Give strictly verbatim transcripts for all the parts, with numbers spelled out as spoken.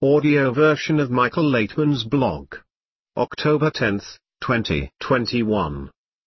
Audio version of Michael Laitman's blog. October tenth, twenty twenty-one.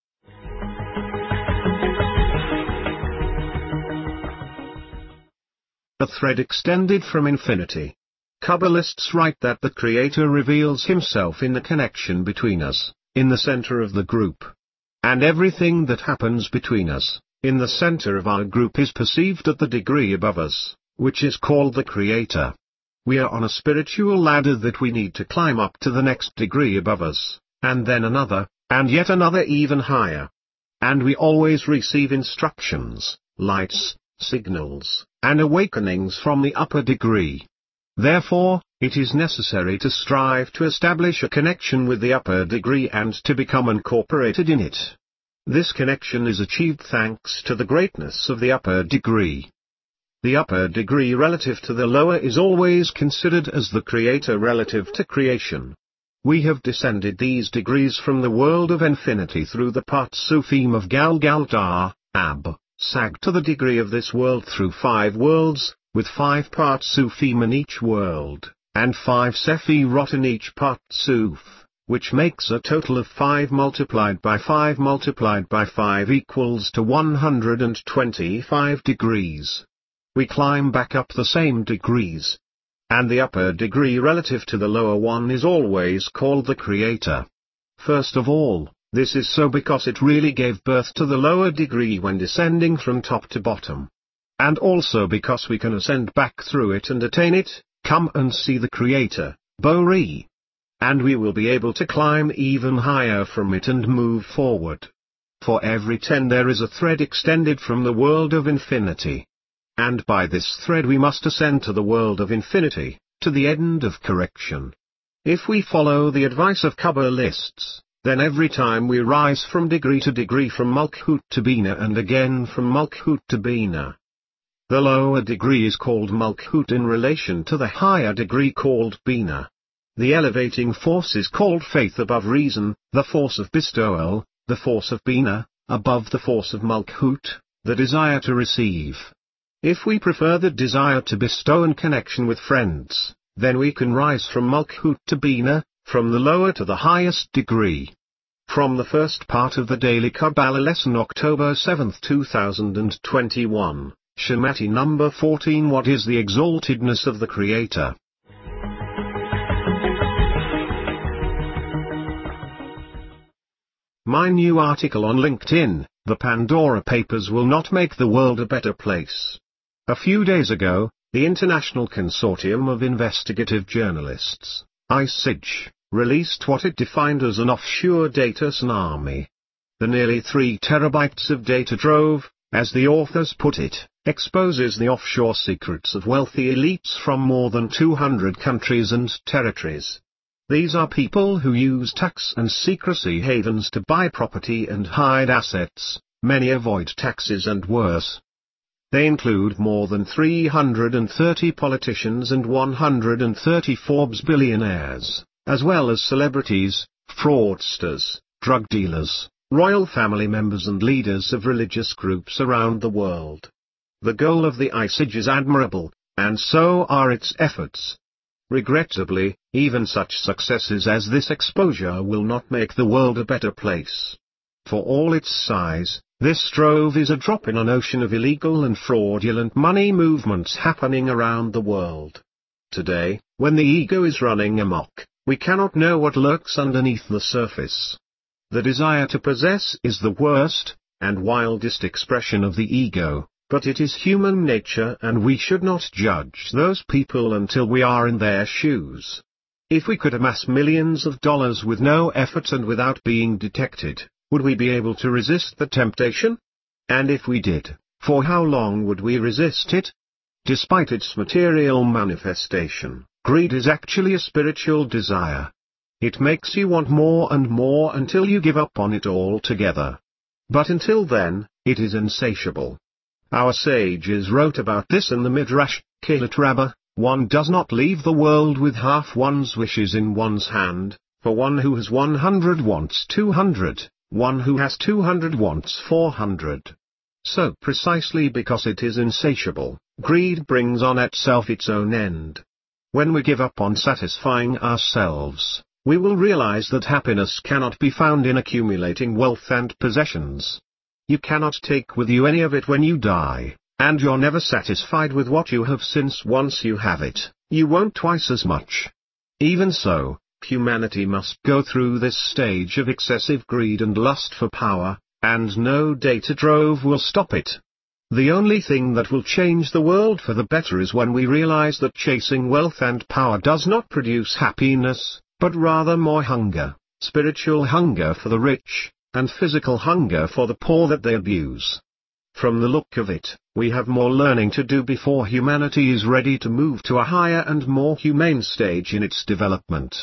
A thread extended from infinity. Kabbalists write that the Creator reveals himself in the connection between us, in the center of the group. And everything that happens between us, in the center of our group, is perceived at the degree above us, which is called the Creator. We are on a spiritual ladder that we need to climb up to the next degree above us, and then another, and yet another even higher. And we always receive instructions, lights, signals, and awakenings from the upper degree. Therefore, it is necessary to strive to establish a connection with the upper degree and to become incorporated in it. This connection is achieved thanks to the greatness of the upper degree. The upper degree relative to the lower is always considered as the Creator relative to creation. We have descended these degrees from the world of infinity through the Partsufim of Galgaldar, Ab, Sag to the degree of this world through five worlds, with five Partsufim in each world, and five Sephirot in each Partsuf, which makes a total of five multiplied by five multiplied by five equals to one hundred twenty-five degrees. We climb back up the same degrees. And the upper degree relative to the lower one is always called the Creator. First of all, this is so because it really gave birth to the lower degree when descending from top to bottom. And also because we can ascend back through it and attain it, come and see the Creator, Bori. And we will be able to climb even higher from it and move forward. For every ten there is a thread extended from the world of infinity. And by this thread we must ascend to the world of infinity, to the end of correction. If we follow the advice of Kabbalists, then every time we rise from degree to degree, from Malchut to Bina and again from Malchut to Bina. The lower degree is called Malchut in relation to the higher degree called Bina. The elevating force is called faith above reason, the force of bestowal, the force of Bina, above the force of Malchut, the desire to receive. If we prefer the desire to bestow in connection with friends, then we can rise from Malchut to Bina, from the lower to the highest degree. From the first part of the Daily Kabbalah Lesson, October seventh two thousand twenty-one, Shemati number fourteen. What is the exaltedness of the Creator? My new article on LinkedIn, The Pandora Papers Will Not Make the World a Better Place. A few days ago, the International Consortium of Investigative Journalists, I C I J, released what it defined as an offshore data tsunami. The nearly three terabytes of data trove, as the authors put it, exposes the offshore secrets of wealthy elites from more than two hundred countries and territories. These are people who use tax and secrecy havens to buy property and hide assets. Many avoid taxes and worse. They include more than three hundred thirty politicians and one hundred thirty Forbes billionaires, as well as celebrities, fraudsters, drug dealers, royal family members and leaders of religious groups around the world. The goal of the I C I J is admirable, and so are its efforts. Regrettably, even such successes as this exposure will not make the world a better place. For all its size, this trove is a drop in an ocean of illegal and fraudulent money movements happening around the world. Today, when the ego is running amok, we cannot know what lurks underneath the surface. The desire to possess is the worst and wildest expression of the ego, but it is human nature and we should not judge those people until we are in their shoes. If we could amass millions of dollars with no effort and without being detected, would we be able to resist the temptation? And if we did, for how long would we resist it? Despite its material manifestation, greed is actually a spiritual desire. It makes you want more and more until you give up on it altogether. But until then, it is insatiable. Our sages wrote about this in the Midrash, Kelat Rabbah, one does not leave the world with half one's wishes in one's hand, for one who has one hundred wants two hundred. One who has two hundred wants four hundred. So precisely because it is insatiable, greed brings on itself its own end. When we give up on satisfying ourselves, we will realize that happiness cannot be found in accumulating wealth and possessions. You cannot take with you any of it when you die, and you're never satisfied with what you have, since once you have it, you won't twice as much. Even so, humanity must go through this stage of excessive greed and lust for power, and no data trove will stop it. The only thing that will change the world for the better is when we realize that chasing wealth and power does not produce happiness, but rather more hunger, spiritual hunger for the rich, and physical hunger for the poor that they abuse. From the look of it, we have more learning to do before humanity is ready to move to a higher and more humane stage in its development.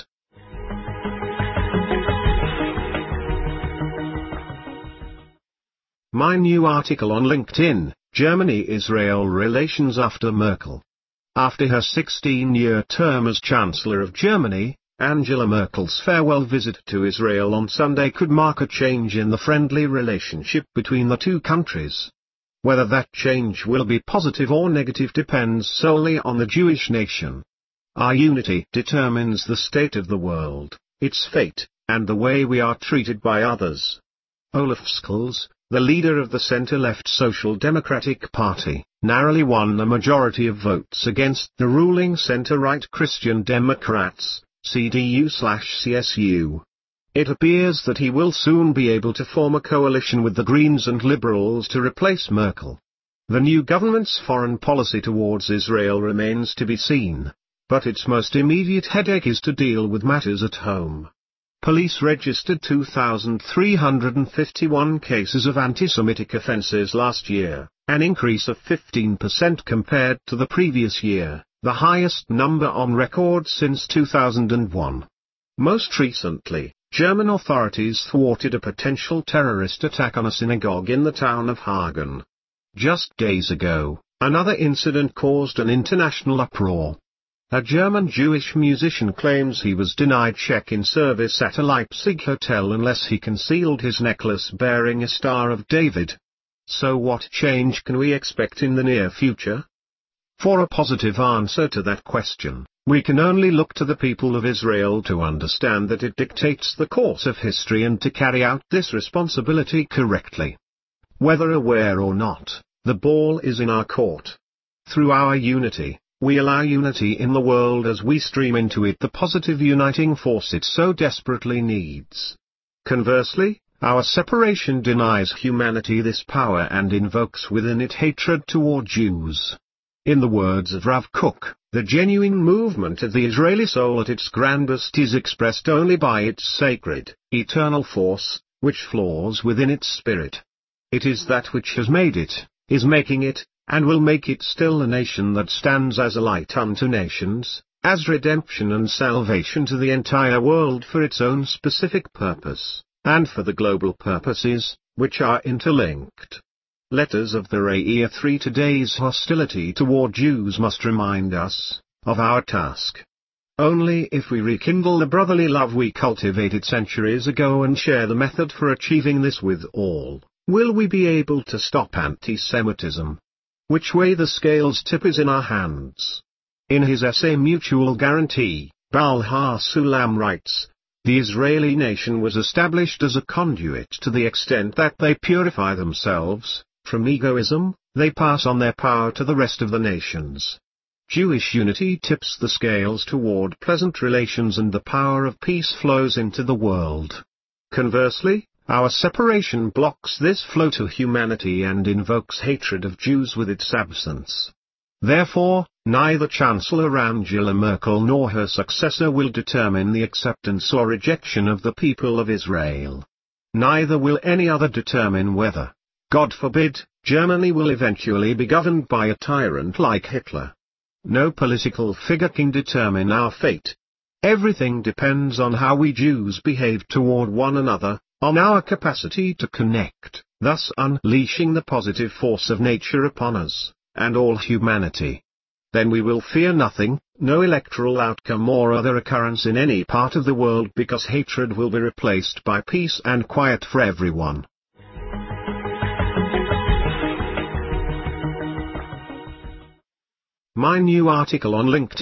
My new article on LinkedIn, Germany-Israel relations after Merkel. After her sixteen-year term as Chancellor of Germany, Angela Merkel's farewell visit to Israel on Sunday could mark a change in the friendly relationship between the two countries. Whether that change will be positive or negative depends solely on the Jewish nation. Our unity determines the state of the world, its fate, and the way we are treated by others. Olaf Scholz, the leader of the center-left Social Democratic Party, narrowly won a majority of votes against the ruling center-right Christian Democrats, C D U/C S U. It appears that he will soon be able to form a coalition with the Greens and Liberals to replace Merkel. The new government's foreign policy towards Israel remains to be seen, but its most immediate headache is to deal with matters at home. Police registered two thousand three hundred fifty-one cases of anti-Semitic offenses last year, an increase of fifteen percent compared to the previous year, the highest number on record since two thousand one. Most recently, German authorities thwarted a potential terrorist attack on a synagogue in the town of Hagen. Just days ago, another incident caused an international uproar. A German Jewish musician claims he was denied check-in service at a Leipzig hotel unless he concealed his necklace bearing a Star of David. So what change can we expect in the near future? For a positive answer to that question, we can only look to the people of Israel to understand that it dictates the course of history and to carry out this responsibility correctly. Whether aware or not, the ball is in our court. Through our unity, we allow unity in the world as we stream into it the positive uniting force it so desperately needs. Conversely, our separation denies humanity this power and invokes within it hatred toward Jews. In the words of Rav Kook, the genuine movement of the Israeli soul at its grandest is expressed only by its sacred, eternal force, which flows within its spirit. It is that which has made it, is making it, and will make it still a nation that stands as a light unto nations, as redemption and salvation to the entire world for its own specific purpose, and for the global purposes, which are interlinked. Letters of the Re'eh three. Today's hostility toward Jews must remind us of our task. Only if we rekindle the brotherly love we cultivated centuries ago and share the method for achieving this with all, will we be able to stop anti-Semitism. Which way the scales tip is in our hands. In his essay Mutual Guarantee, Baal HaSulam writes, the Israeli nation was established as a conduit to the extent that they purify themselves. From egoism, they pass on their power to the rest of the nations. Jewish unity tips the scales toward pleasant relations and the power of peace flows into the world. Conversely, our separation blocks this flow to humanity and invokes hatred of Jews with its absence. Therefore, neither Chancellor Angela Merkel nor her successor will determine the acceptance or rejection of the people of Israel. Neither will any other determine whether, God forbid, Germany will eventually be governed by a tyrant like Hitler. No political figure can determine our fate. Everything depends on how we Jews behave toward one another, on our capacity to connect, thus unleashing the positive force of nature upon us, and all humanity. Then we will fear nothing, no electoral outcome or other occurrence in any part of the world, because hatred will be replaced by peace and quiet for everyone. My new article on LinkedIn,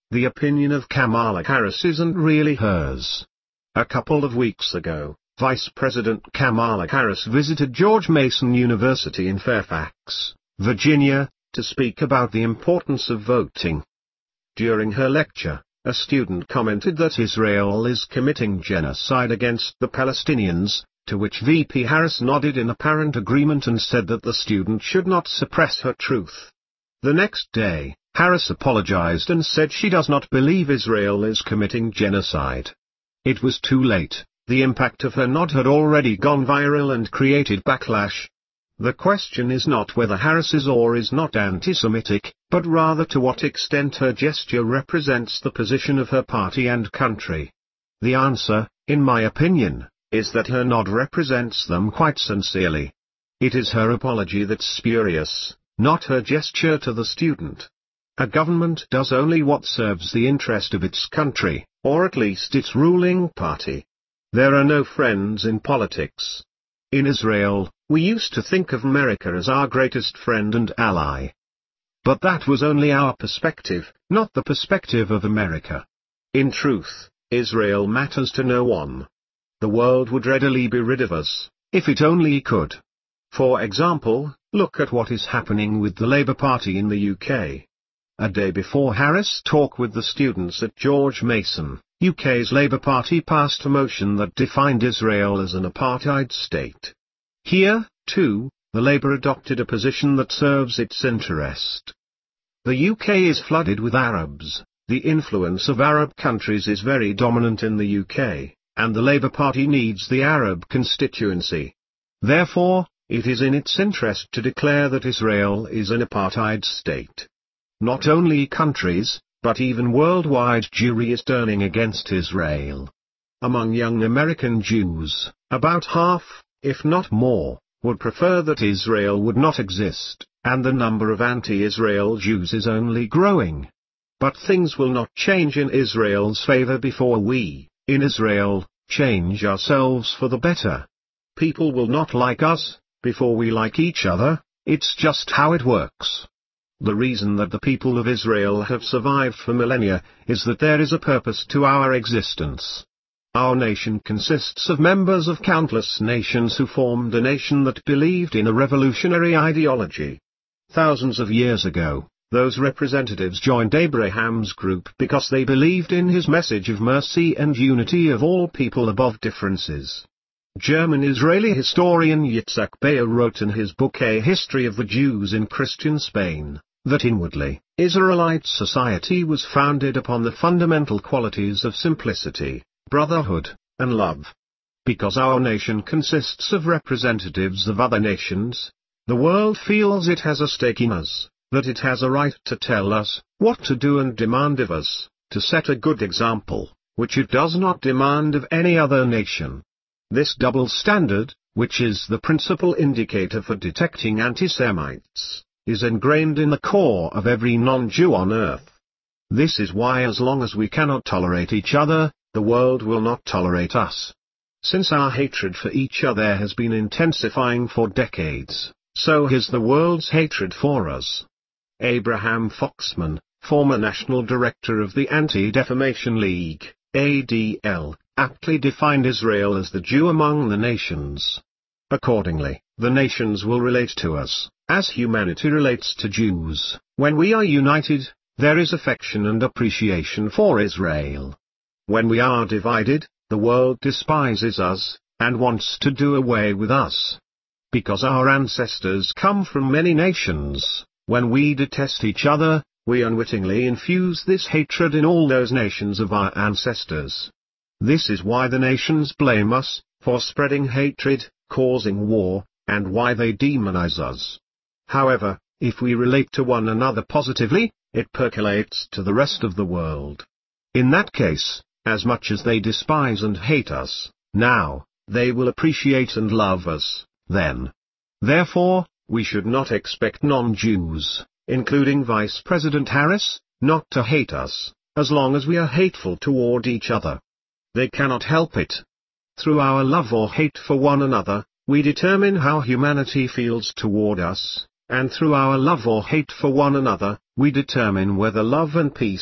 The opinion of Kamala Harris isn't really hers. A couple of weeks ago, Vice President Kamala Harris visited George Mason University in Fairfax, Virginia, to speak about the importance of voting. During her lecture, a student commented that Israel is committing genocide against the Palestinians, to which V P Harris nodded in apparent agreement and said that the student should not suppress her truth. The next day, Harris apologized and said she does not believe Israel is committing genocide. It was too late. The impact of her nod had already gone viral and created backlash. The question is not whether Harris is or is not anti-Semitic, but rather to what extent her gesture represents the position of her party and country. The answer, in my opinion, is that her nod represents them quite sincerely. It is her apology that's spurious, not her gesture to the student. A government does only what serves the interest of its country, or at least its ruling party. There are no friends in politics. In Israel, we used to think of America as our greatest friend and ally. But that was only our perspective, not the perspective of America. In truth, Israel matters to no one. The world would readily be rid of us, if it only could. For example, look at what is happening with the Labour Party in the U K. A day before Harris' talk with the students at George Mason, U K's Labour Party passed a motion that defined Israel as an apartheid state. Here, too, the Labour adopted a position that serves its interest. The U K is flooded with Arabs, the influence of Arab countries is very dominant in the U K, and the Labour Party needs the Arab constituency. Therefore, it is in its interest to declare that Israel is an apartheid state. Not only countries, but even worldwide Jewry is turning against Israel. Among young American Jews, about half, if not more, would prefer that Israel would not exist, and the number of anti-Israel Jews is only growing. But things will not change in Israel's favor before we, in Israel, change ourselves for the better. People will not like us, before we like each other, it's just how it works. The reason that the people of Israel have survived for millennia, is that there is a purpose to our existence. Our nation consists of members of countless nations who formed a nation that believed in a revolutionary ideology. Thousands of years ago, those representatives joined Abraham's group because they believed in his message of mercy and unity of all people above differences. German-Israeli historian Yitzhak Beyer wrote in his book A History of the Jews in Christian Spain, that inwardly, Israelite society was founded upon the fundamental qualities of simplicity, brotherhood, and love. Because our nation consists of representatives of other nations, the world feels it has a stake in us, that it has a right to tell us what to do and demand of us, to set a good example, which it does not demand of any other nation. This double standard, which is the principal indicator for detecting anti-Semites, is ingrained in the core of every non-Jew on earth. This is why as long as we cannot tolerate each other, the world will not tolerate us. Since our hatred for each other has been intensifying for decades, so has the world's hatred for us. Abraham Foxman, former National Director of the Anti-Defamation League, A D L, aptly defined Israel as the Jew among the nations. Accordingly, the nations will relate to us, as humanity relates to Jews. When we are united, there is affection and appreciation for Israel. When we are divided, the world despises us, and wants to do away with us. Because our ancestors come from many nations, when we detest each other, we unwittingly infuse this hatred in all those nations of our ancestors. This is why the nations blame us, for spreading hatred, causing war, and why they demonize us. However, if we relate to one another positively, it percolates to the rest of the world. In that case, as much as they despise and hate us, now, they will appreciate and love us, then. Therefore, we should not expect non-Jews, including Vice President Harris, not to hate us, as long as we are hateful toward each other. They cannot help it. Through our love or hate for one another, we determine how humanity feels toward us, and through our love or hate for one another, we determine whether love and peace,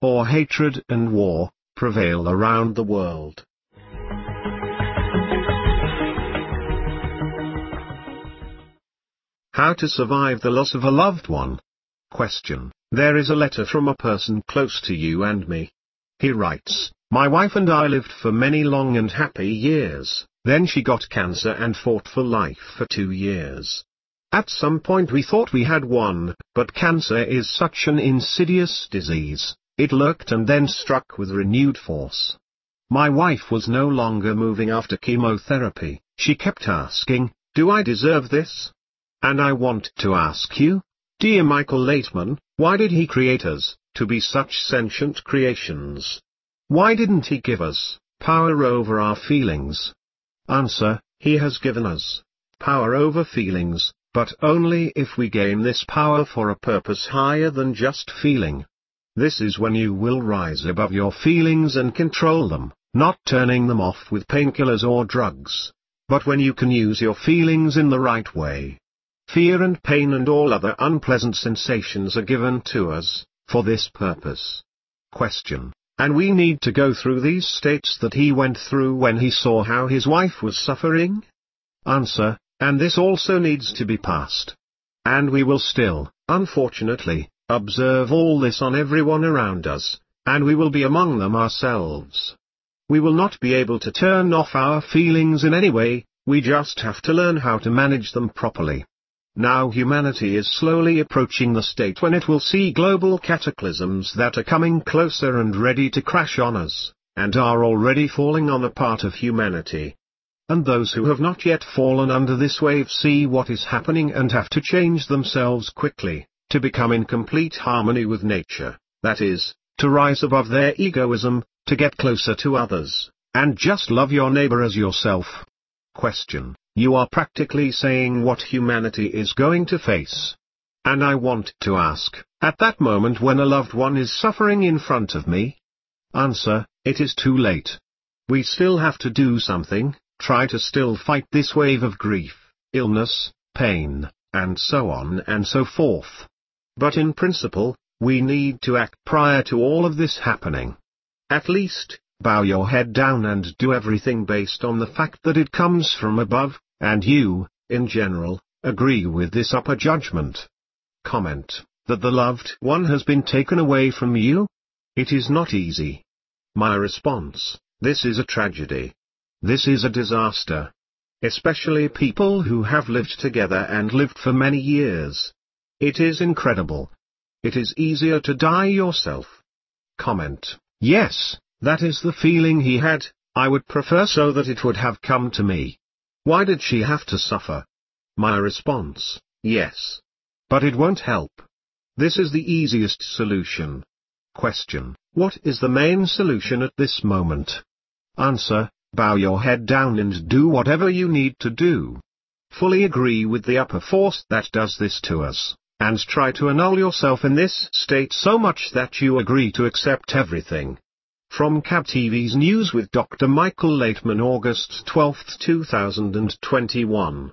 or hatred and war, prevail around the world. How to survive the loss of a loved one? Question. There is a letter from a person close to you and me. He writes, "My wife and I lived for many long and happy years, then she got cancer and fought for life for two years. At some point we thought we had won, but cancer is such an insidious disease, it lurked and then struck with renewed force. My wife was no longer moving after chemotherapy, she kept asking, 'Do I deserve this?' And I want to ask you, dear Michael Laitman, why did he create us, to be such sentient creations? Why didn't he give us power over our feelings?" Answer, he has given us power over feelings, but only if we gain this power for a purpose higher than just feeling. This is when you will rise above your feelings and control them, not turning them off with painkillers or drugs, but when you can use your feelings in the right way. Fear and pain and all other unpleasant sensations are given to us for this purpose. Question. And we need to go through these states that he went through when he saw how his wife was suffering? Answer. And this also needs to be passed. And we will still, unfortunately, observe all this on everyone around us, and we will be among them ourselves. We will not be able to turn off our feelings in any way, we just have to learn how to manage them properly. Now humanity is slowly approaching the state when it will see global cataclysms that are coming closer and ready to crash on us, and are already falling on a part of humanity. And those who have not yet fallen under this wave see what is happening and have to change themselves quickly, to become in complete harmony with nature, that is, to rise above their egoism, to get closer to others, and just love your neighbor as yourself. Question. You are practically saying what humanity is going to face. And I want to ask, at that moment when a loved one is suffering in front of me? Answer, it is too late. We still have to do something, try to still fight this wave of grief, illness, pain, and so on and so forth. But in principle, we need to act prior to all of this happening. At least, bow your head down and do everything based on the fact that it comes from above, and you, in general, agree with this upper judgment. Comment. That the loved one has been taken away from you? It is not easy. My response, this is a tragedy. This is a disaster. Especially people who have lived together and lived for many years. It is incredible. It is easier to die yourself. Comment. Yes, that is the feeling he had, I would prefer so that it would have come to me. Why did she have to suffer? My response, yes. But it won't help. This is the easiest solution. Question. What is the main solution at this moment? Answer. Bow your head down and do whatever you need to do. Fully agree with the upper force that does this to us, and try to annul yourself in this state so much that you agree to accept everything. From C A B T V's News with Doctor Michael Laitman, August twelfth two thousand twenty-one.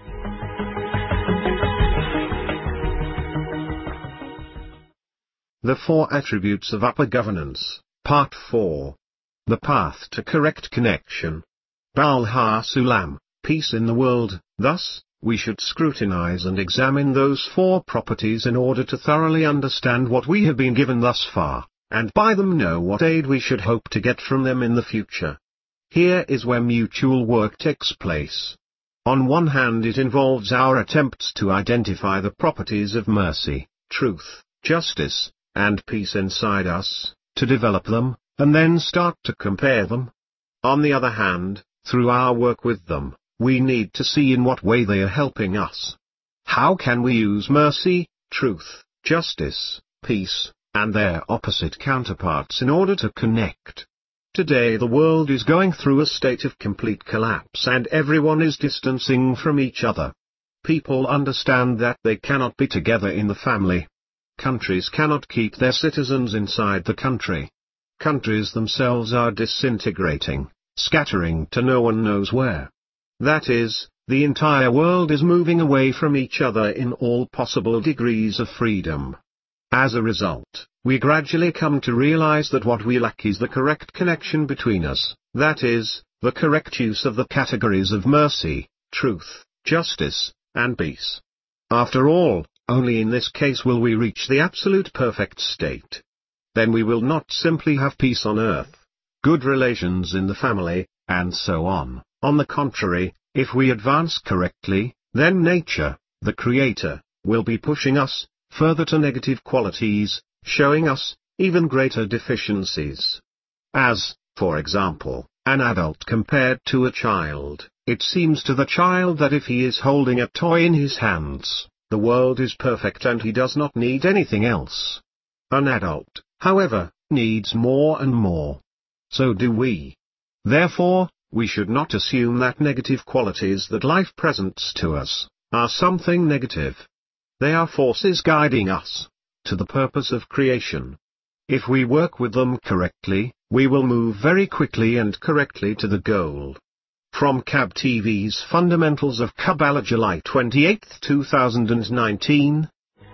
The Four Attributes of Upper Governance, Part four. The Path to Correct Connection. Baal HaSulam, Peace in the World. Thus, we should scrutinize and examine those four properties in order to thoroughly understand what we have been given thus far, and by them know what aid we should hope to get from them in the future. Here is where mutual work takes place. On one hand, it involves our attempts to identify the properties of mercy, truth, justice, and peace inside us, to develop them, and then start to compare them. On the other hand, through our work with them, we need to see in what way they are helping us. How can we use mercy, truth, justice, peace, and their opposite counterparts in order to connect? Today the world is going through a state of complete collapse and everyone is distancing from each other. People understand that they cannot be together in the family. Countries cannot keep their citizens inside the country. Countries themselves are disintegrating, scattering to no one knows where. That is, the entire world is moving away from each other in all possible degrees of freedom. As a result, we gradually come to realize that what we lack is the correct connection between us, that is, the correct use of the categories of mercy, truth, justice, and peace. After all, only in this case will we reach the absolute perfect state. Then we will not simply have peace on earth, good relations in the family, and so on. On the contrary, if we advance correctly, then nature, the Creator, will be pushing us further to negative qualities, showing us even greater deficiencies. As, for example, an adult compared to a child, it seems to the child that if he is holding a toy in his hands, the world is perfect and he does not need anything else. An adult, however, needs more and more. So do we. Therefore, we should not assume that negative qualities that life presents to us are something negative. They are forces guiding us to the purpose of creation. If we work with them correctly, we will move very quickly and correctly to the goal. From C A B T V's Fundamentals of Kabbalah, July twenty-eighth, two thousand nineteen.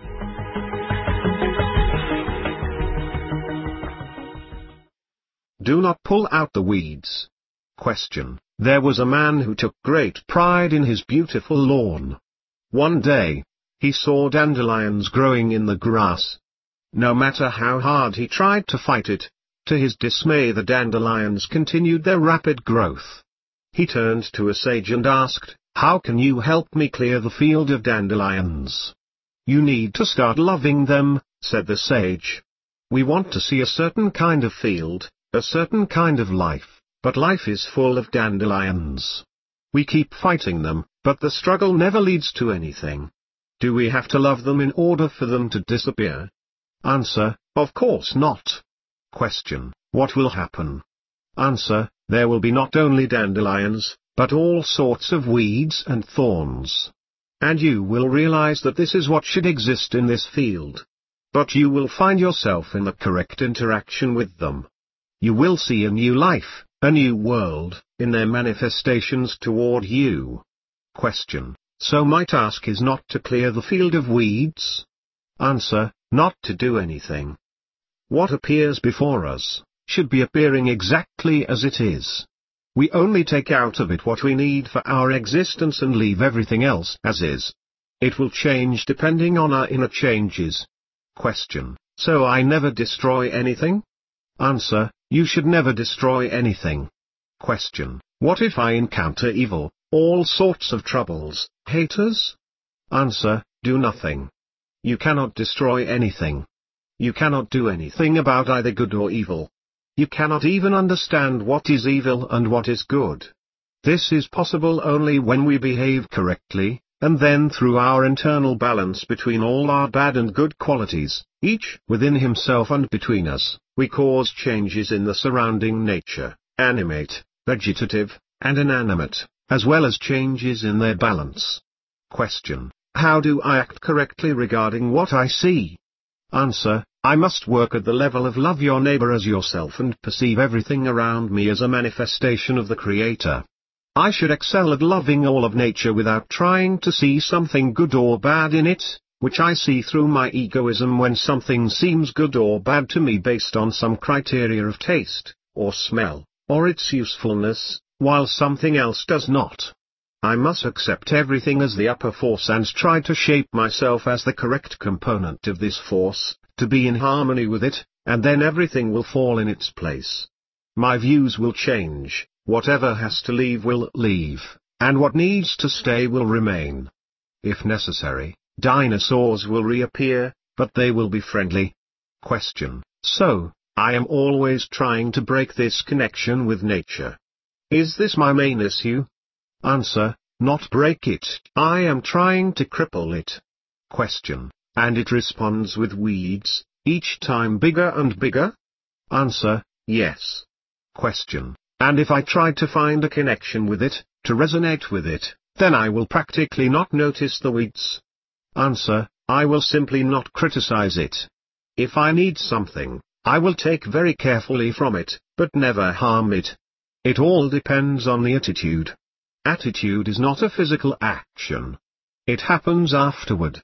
Do not pull out the weeds. Question. There was a man who took great pride in his beautiful lawn. One day, he saw dandelions growing in the grass. No matter how hard he tried to fight it, to his dismay the dandelions continued their rapid growth. He turned to a sage and asked, "How can you help me clear the field of dandelions?" "You need to start loving them," said the sage. "We want to see a certain kind of field, a certain kind of life, but life is full of dandelions. We keep fighting them, but the struggle never leads to anything. Do we have to love them in order for them to disappear?" Answer, of course not. Question, what will happen? Answer, there will be not only dandelions, but all sorts of weeds and thorns. And you will realize that this is what should exist in this field. But you will find yourself in the correct interaction with them. You will see a new life, a new world, in their manifestations toward you. Question, so my task is not to clear the field of weeds? Answer, not to do anything. What appears before us should be appearing exactly as it is. We only take out of it what we need for our existence and leave everything else as is. It will change depending on our inner changes. Question, so I never destroy anything? Answer, you should never destroy anything. Question, what if I encounter evil, all sorts of troubles, haters? Answer, do nothing. You cannot destroy anything. You cannot do anything about either good or evil. You cannot even understand what is evil and what is good. This is possible only when we behave correctly, and then through our internal balance between all our bad and good qualities, each within himself and between us, we cause changes in the surrounding nature, animate, vegetative, and inanimate, as well as changes in their balance. Question, how do I act correctly regarding what I see? Answer, I must work at the level of love your neighbor as yourself and perceive everything around me as a manifestation of the Creator. I should excel at loving all of nature without trying to see something good or bad in it, which I see through my egoism when something seems good or bad to me based on some criteria of taste, or smell, or its usefulness, while something else does not. I must accept everything as the upper force and try to shape myself as the correct component of this force, to be in harmony with it, and then everything will fall in its place. My views will change, whatever has to leave will leave, and what needs to stay will remain. If necessary, dinosaurs will reappear, but they will be friendly. Question, so, I am always trying to break this connection with nature. Is this my main issue? Answer, not break it, I am trying to cripple it. Question, and it responds with weeds, each time bigger and bigger? Answer, yes. Question, and if I try to find a connection with it, to resonate with it, then I will practically not notice the weeds? Answer, I will simply not criticize it. If I need something, I will take very carefully from it, but never harm it. It all depends on the attitude. Attitude is not a physical action. It happens afterward.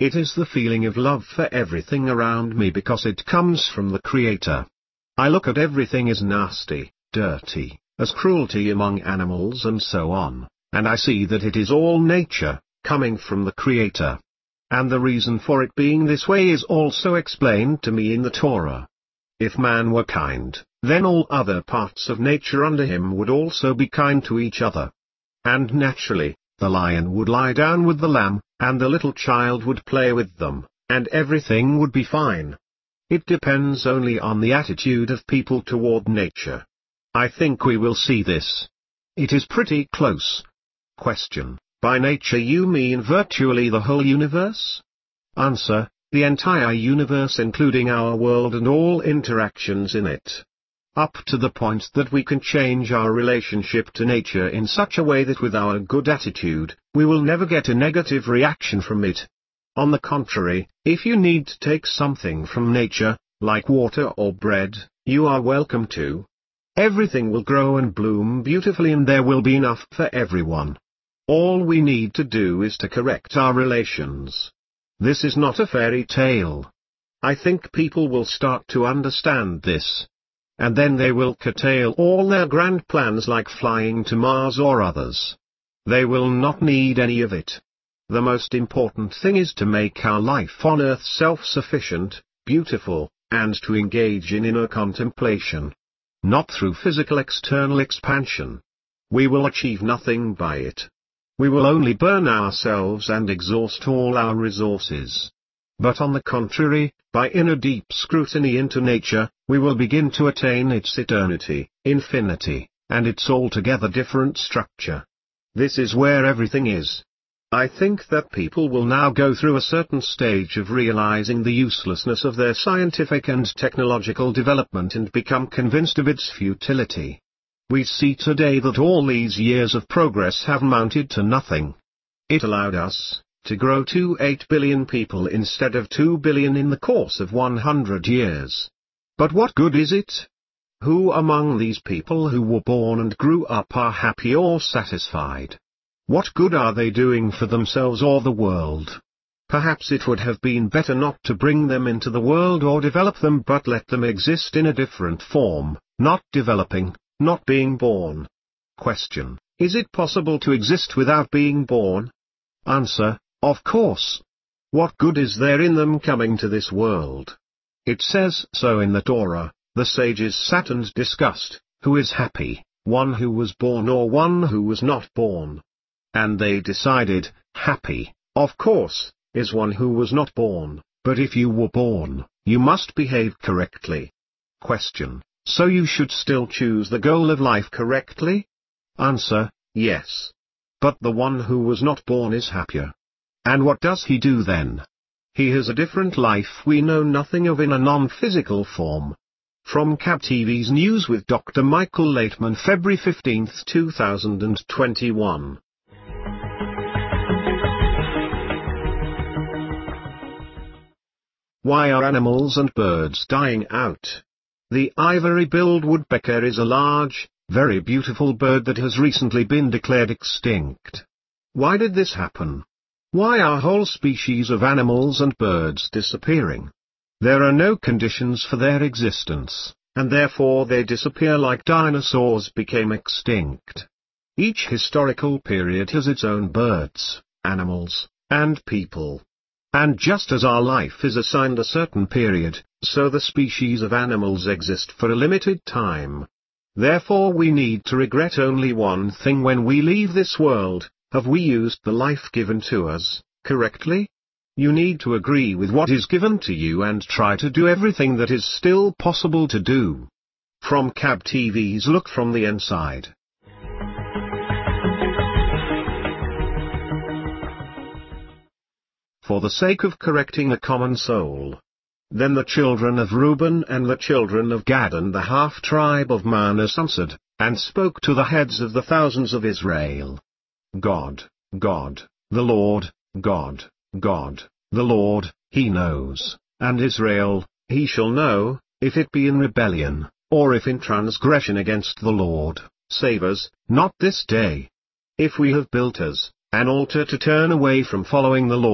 It is the feeling of love for everything around me because it comes from the Creator. I look at everything as nasty, dirty, as cruelty among animals and so on, and I see that it is all nature, coming from the Creator. And the reason for it being this way is also explained to me in the Torah. If man were kind, then all other parts of nature under him would also be kind to each other. And naturally, the lion would lie down with the lamb, and the little child would play with them, and everything would be fine. It depends only on the attitude of people toward nature. I think we will see this. It is pretty close. Question: by nature you mean virtually the whole universe? Answer: the entire universe including our world and all interactions in it. Up to the point that we can change our relationship to nature in such a way that with our good attitude, we will never get a negative reaction from it. On the contrary, if you need to take something from nature, like water or bread, you are welcome to. Everything will grow and bloom beautifully and there will be enough for everyone. All we need to do is to correct our relations. This is not a fairy tale. I think people will start to understand this. And then they will curtail all their grand plans like flying to Mars or others. They will not need any of it. The most important thing is to make our life on earth self-sufficient, beautiful, and to engage in inner contemplation. Not through physical external expansion. We will achieve nothing by it. We will only burn ourselves and exhaust all our resources. But on the contrary, by inner deep scrutiny into nature, we will begin to attain its eternity, infinity, and its altogether different structure. This is where everything is. I think that people will now go through a certain stage of realizing the uselessness of their scientific and technological development and become convinced of its futility. We see today that all these years of progress have amounted to nothing. It allowed us to grow to eight billion people instead of two billion in the course of one hundred years. But what good is it? Who among these people who were born and grew up are happy or satisfied? What good are they doing for themselves or the world? Perhaps it would have been better not to bring them into the world or develop them but let them exist in a different form, not developing, not being born. Question: is it possible to exist without being born? Answer: of course. What good is there in them coming to this world? It says so in the Torah. The sages sat and discussed, who is happy, one who was born or one who was not born? And they decided, happy, of course, is one who was not born, but if you were born, you must behave correctly. Question: so you should still choose the goal of life correctly? Answer: yes. But the one who was not born is happier. And what does he do then? He has a different life we know nothing of in a non-physical form. From C A B T V's News with Doctor Michael Laitman, February fifteenth two thousand twenty-one. Why are animals and birds dying out? The ivory-billed woodpecker is a large, very beautiful bird that has recently been declared extinct. Why did this happen? Why are whole species of animals and birds disappearing? There are no conditions for their existence, and therefore they disappear like dinosaurs became extinct. Each historical period has its own birds, animals, and people. And just as our life is assigned a certain period, so the species of animals exist for a limited time. Therefore we need to regret only one thing when we leave this world: have we used the life given to us correctly? You need to agree with what is given to you and try to do everything that is still possible to do. From C A B T V's Look from the Inside. For the sake of correcting a common soul. Then the children of Reuben and the children of Gad and the half-tribe of Manasseh answered, and spoke to the heads of the thousands of Israel. God, God, the Lord, God, God, the Lord, He knows, and Israel, He shall know, if it be in rebellion, or if in transgression against the Lord. Save us, not this day. If we have built us an altar to turn away from following the Lord,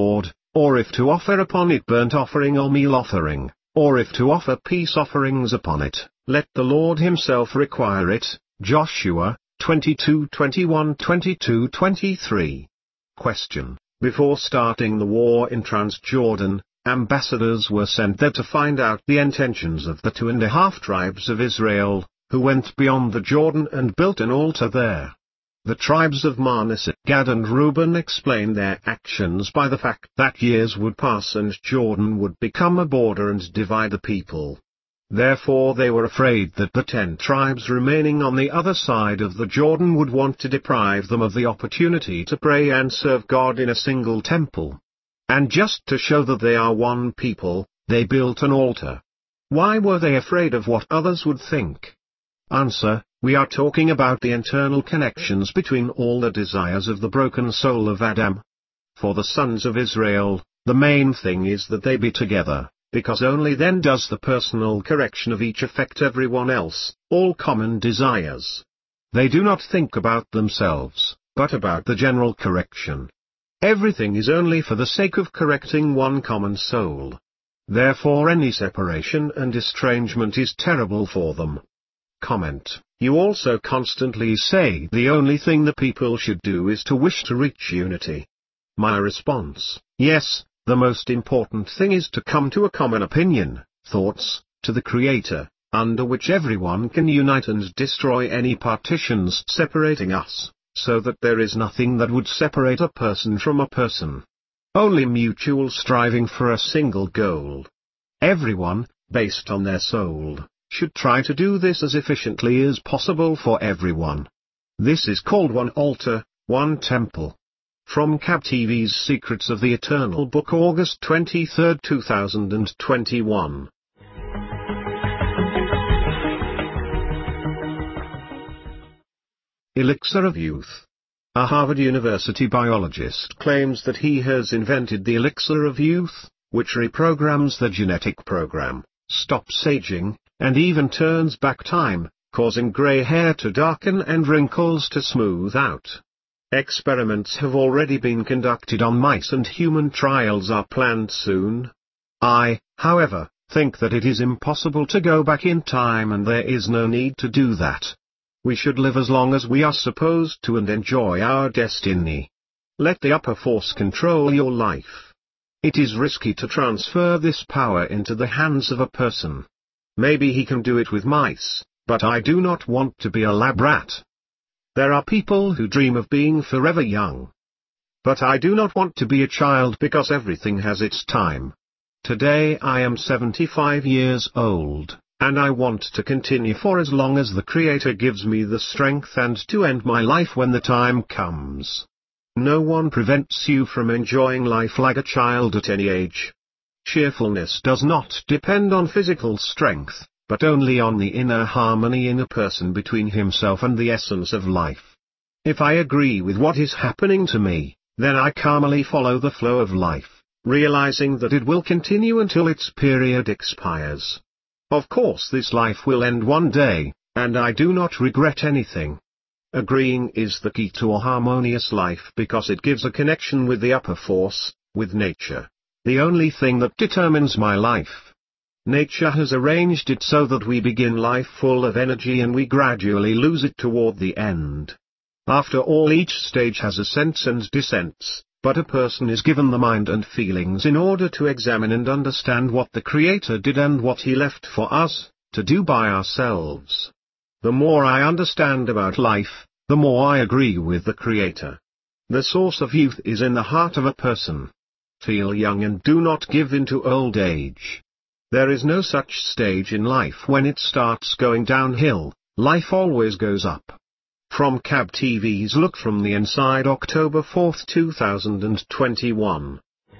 or if to offer upon it burnt offering or meal offering, or if to offer peace offerings upon it, let the Lord himself require it. Joshua twenty-two twenty-one to twenty-two twenty-three. Question: Before starting the war in Transjordan, ambassadors were sent there to find out the intentions of the two and a half tribes of Israel, who went beyond the Jordan and built an altar there. The tribes of Manasseh, Gad and Reuben explained their actions by the fact that years would pass and Jordan would become a border and divide the people. Therefore they were afraid that the ten tribes remaining on the other side of the Jordan would want to deprive them of the opportunity to pray and serve God in a single temple. And just to show that they are one people, they built an altar. Why were they afraid of what others would think? Answer: we are talking about the internal connections between all the desires of the broken soul of Adam. For the sons of Israel, the main thing is that they be together, because only then does the personal correction of each affect everyone else, all common desires. They do not think about themselves, but about the general correction. Everything is only for the sake of correcting one common soul. Therefore any separation and estrangement is terrible for them. Comment: You also constantly say the only thing the people should do is to wish to reach unity. My response: yes, the most important thing is to come to a common opinion, thoughts, to the Creator, under which everyone can unite and destroy any partitions separating us, so that there is nothing that would separate a person from a person. Only mutual striving for a single goal. Everyone, based on their soul, should try to do this as efficiently as possible for everyone. This is called one altar, one temple. From C A B T V's Secrets of the Eternal Book, August twenty-third two thousand twenty-one. Elixir of Youth. A Harvard University biologist claims that he has invented the elixir of youth, which reprograms the genetic program, stops aging, and even turns back time, causing gray hair to darken and wrinkles to smooth out. Experiments have already been conducted on mice and human trials are planned soon. I, however, think that it is impossible to go back in time and there is no need to do that. We should live as long as we are supposed to and enjoy our destiny. Let the upper force control your life. It is risky to transfer this power into the hands of a person. Maybe he can do it with mice, but I do not want to be a lab rat. There are people who dream of being forever young. But I do not want to be a child because everything has its time. Today I am seventy-five years old, and I want to continue for as long as the Creator gives me the strength and to end my life when the time comes. No one prevents you from enjoying life like a child at any age. Cheerfulness does not depend on physical strength, but only on the inner harmony in a person between himself and the essence of life. If I agree with what is happening to me, then I calmly follow the flow of life, realizing that it will continue until its period expires. Of course this life will end one day, and I do not regret anything. Agreeing is the key to a harmonious life because it gives a connection with the upper force, with nature. The only thing that determines my life. Nature has arranged it so that we begin life full of energy and we gradually lose it toward the end. After all, each stage has ascents and descents, but a person is given the mind and feelings in order to examine and understand what the Creator did and what He left for us to do by ourselves. The more I understand about life, the more I agree with the Creator. The source of youth is in the heart of a person. Feel young and do not give in to old age. There is no such stage in life when it starts going downhill, life always goes up. From C A B T V's Look from the Inside, October fourth two thousand twenty-one.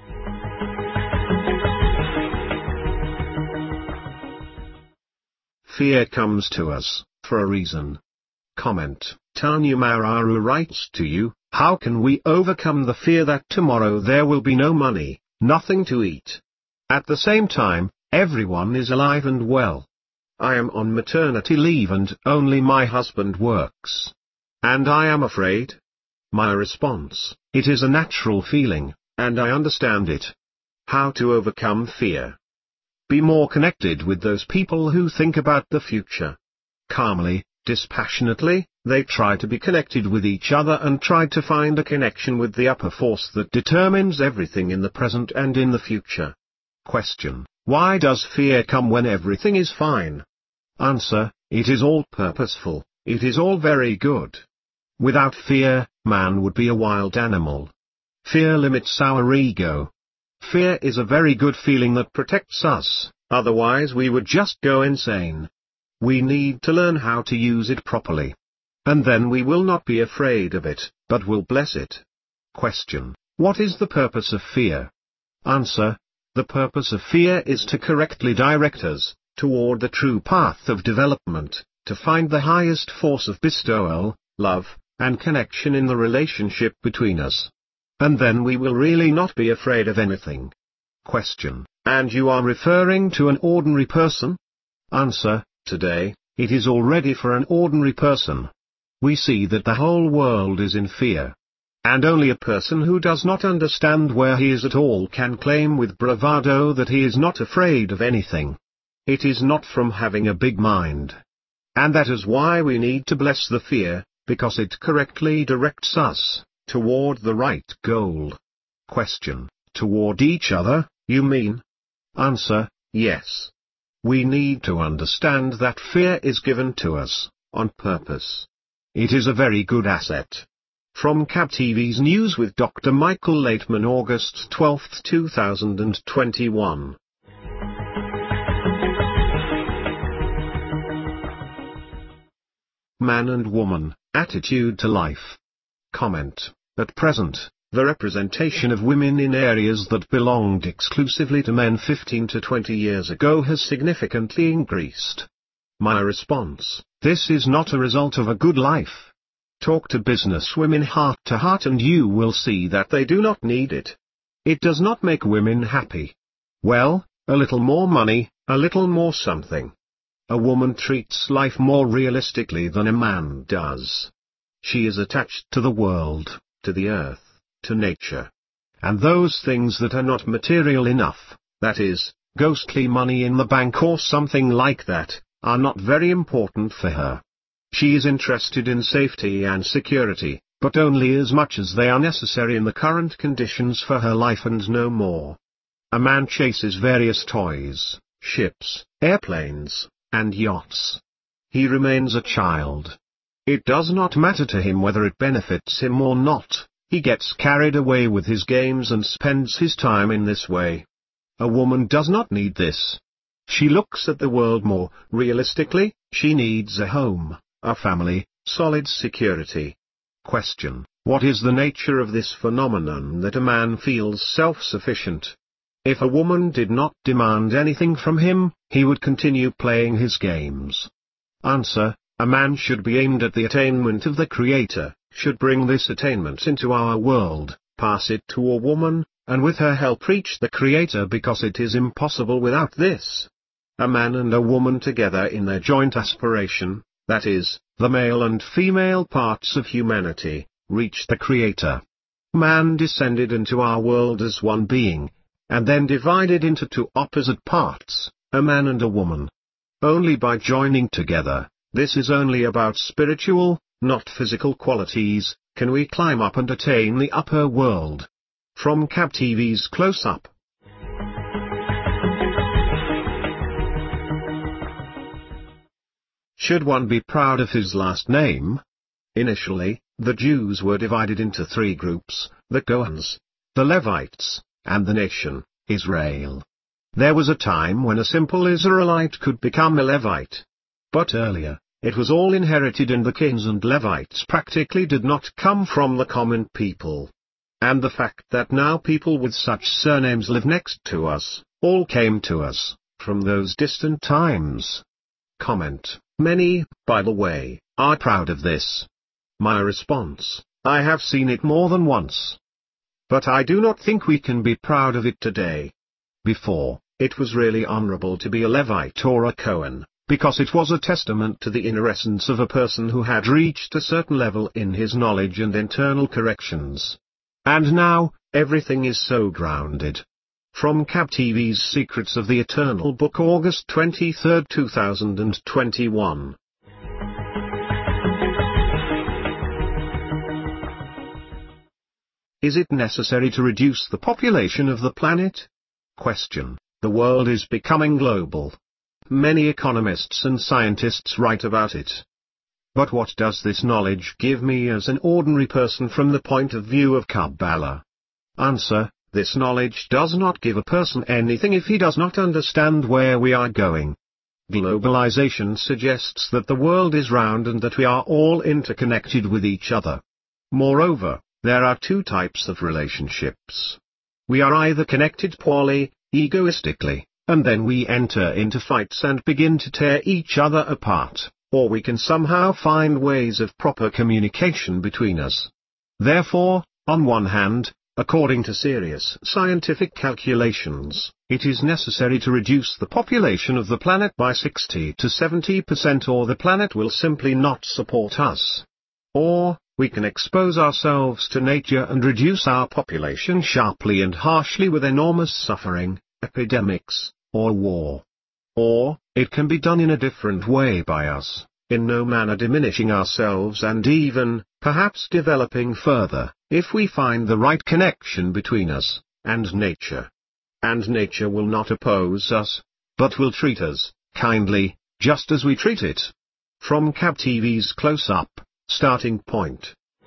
Fear comes to us, for a reason. Comment: Tanya Mararu writes to you, how can we overcome the fear that tomorrow there will be no money, nothing to eat? At the same time, everyone is alive and well. I am on maternity leave and only my husband works. And I am afraid? My response: it is a natural feeling, and I understand it, How to overcome fear. Be more connected with those people who think about the future. Calmly, dispassionately, they try to be connected with each other and try to find a connection with the upper force that determines everything in the present and in the future. Question: why does fear come when everything is fine? Answer: it is all purposeful, it is all very good. Without fear, man would be a wild animal. Fear limits our ego. Fear is a very good feeling that protects us, otherwise we would just go insane. We need to learn how to use it properly. And then we will not be afraid of it, but will bless it. Question: what is the purpose of fear? Answer: the purpose of fear is to correctly direct us toward the true path of development, to find the highest force of bestowal, love, and connection in the relationship between us. And then we will really not be afraid of anything. Question: and you are referring to an ordinary person? Answer: today, it is already for an ordinary person. We see that the whole world is in fear. And only a person who does not understand where he is at all can claim with bravado that he is not afraid of anything. It is not from having a big mind. And that is why we need to bless the fear, because it correctly directs us toward the right goal. Question: toward each other, you mean? Answer: yes. We need to understand that fear is given to us on purpose. It is a very good asset. From C A B T V's News with Doctor Michael Laitman, August twelfth two thousand twenty-one. Man and woman, attitude to life. Comment: at present, the representation of women in areas that belonged exclusively to men fifteen to twenty years ago has significantly increased. My response: this is not a result of a good life. Talk to businesswomen heart to heart and you will see that they do not need it. It does not make women happy. Well, a little more money, a little more something. A woman treats life more realistically than a man does. She is attached to the world, to the earth, to nature. And those things that are not material enough, that is, ghostly money in the bank or something like that, are not very important for her. She is interested in safety and security, but only as much as they are necessary in the current conditions for her life and no more. A man chases various toys, ships, airplanes, and yachts. He remains a child. It does not matter to him whether it benefits him or not, he gets carried away with his games and spends his time in this way. A woman does not need this. She looks at the world more realistically, she needs a home, a family, solid security. Question: what is the nature of this phenomenon that a man feels self-sufficient? If a woman did not demand anything from him, he would continue playing his games. Answer: a man should be aimed at the attainment of the Creator, should bring this attainment into our world, pass it to a woman, and with her help reach the Creator, because it is impossible without this. A man and a woman together in their joint aspiration, that is, the male and female parts of humanity, reach the Creator. Man descended into our world as one being, and then divided into two opposite parts, a man and a woman. Only by joining together, this is only about spiritual, not physical qualities, can we climb up and attain the upper world. From C A B T V's Close Up. Should one be proud of his last name? Initially, the Jews were divided into three groups: the Goans, the Levites, and the nation, Israel. There was a time when a simple Israelite could become a Levite. But earlier, it was all inherited and the kings and Levites practically did not come from the common people. And the fact that now people with such surnames live next to us, all came to us from those distant times. Comment: many, by the way, are proud of this. My response: I have seen it more than once. But I do not think we can be proud of it today. Before, it was really honorable to be a Levite or a Cohen, because it was a testament to the inner essence of a person who had reached a certain level in his knowledge and internal corrections. And now, everything is so grounded. From Cab T V's Secrets of the Eternal Book, August twenty-third, two thousand twenty-one. Is it necessary to reduce the population of the planet? Question. The world is becoming global. Many economists and scientists write about it. But what does this knowledge give me as an ordinary person from the point of view of Kabbalah? Answer. This knowledge does not give a person anything if he does not understand where we are going. Globalization suggests that the world is round and that we are all interconnected with each other. Moreover, there are two types of relationships. We are either connected poorly, egoistically, and then we enter into fights and begin to tear each other apart, or we can somehow find ways of proper communication between us. Therefore, on one hand, according to serious scientific calculations, it is necessary to reduce the population of the planet by sixty to seventy percent, or the planet will simply not support us. Or, we can expose ourselves to nature and reduce our population sharply and harshly with enormous suffering, epidemics, or war. Or, it can be done in a different way by us, in no manner diminishing ourselves and even, perhaps developing further, if we find the right connection between us and nature. And nature will not oppose us, but will treat us kindly, just as we treat it. From Cab T V's Close-Up, Starting Point.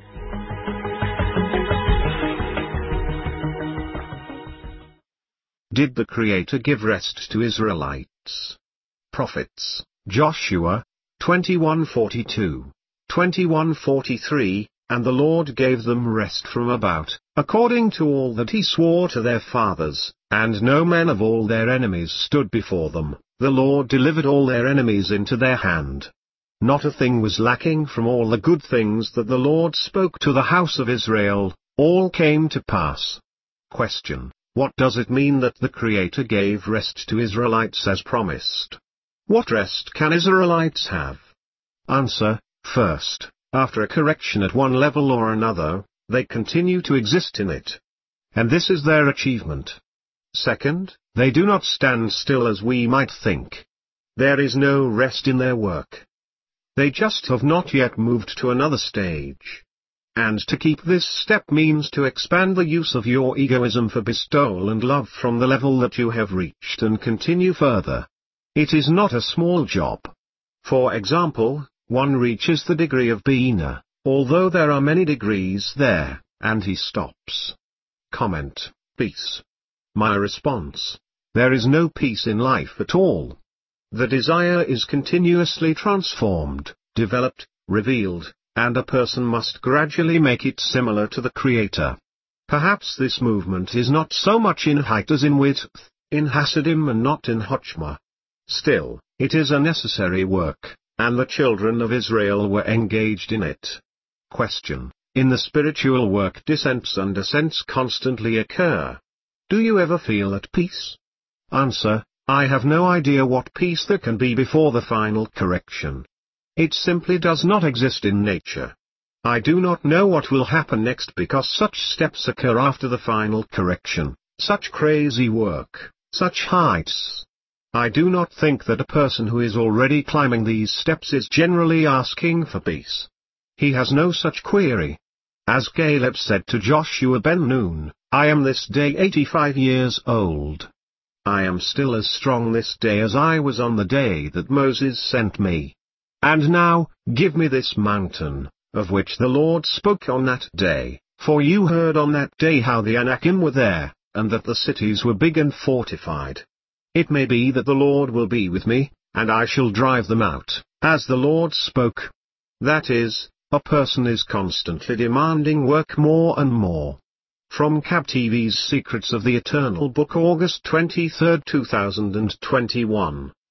Did the Creator give rest to Israelites? Prophets, Joshua, twenty-one forty-two, twenty-one forty-three, and the Lord gave them rest from about, according to all that he swore to their fathers, and no man of all their enemies stood before them, the Lord delivered all their enemies into their hand. Not a thing was lacking from all the good things that the Lord spoke to the house of Israel, all came to pass. Question. What does it mean that the Creator gave rest to Israelites as promised? What rest can Israelites have? Answer. First, after a correction at one level or another, they continue to exist in it. And this is their achievement. Second, they do not stand still as we might think. There is no rest in their work. They just have not yet moved to another stage. And to keep this step means to expand the use of your egoism for bestowal and love from the level that you have reached and continue further. It is not a small job. For example, one reaches the degree of Bina, although there are many degrees there, and he stops. Comment. Peace. My response. There is no peace in life at all. The desire is continuously transformed, developed, revealed, and a person must gradually make it similar to the Creator. Perhaps this movement is not so much in height as in width, in Hasidim and not in Chochmah. Still, it is a necessary work, and the children of Israel were engaged in it. Question. In the spiritual work, descents and ascents constantly occur. Do you ever feel at peace? Answer. I have no idea what peace there can be before the final correction. It simply does not exist in nature. I do not know what will happen next because such steps occur after the final correction, such crazy work, such heights. I do not think that a person who is already climbing these steps is generally asking for peace. He has no such query. As Caleb said to Joshua ben Nun, I am this day eighty-five years old. I am still as strong this day as I was on the day that Moses sent me. And now, give me this mountain, of which the Lord spoke on that day, for you heard on that day how the Anakim were there, and that the cities were big and fortified. It may be that the Lord will be with me, and I shall drive them out, as the Lord spoke. That is, a person is constantly demanding work more and more. From Cab T V's Secrets of the Eternal Book, August twenty-third, two thousand twenty-one.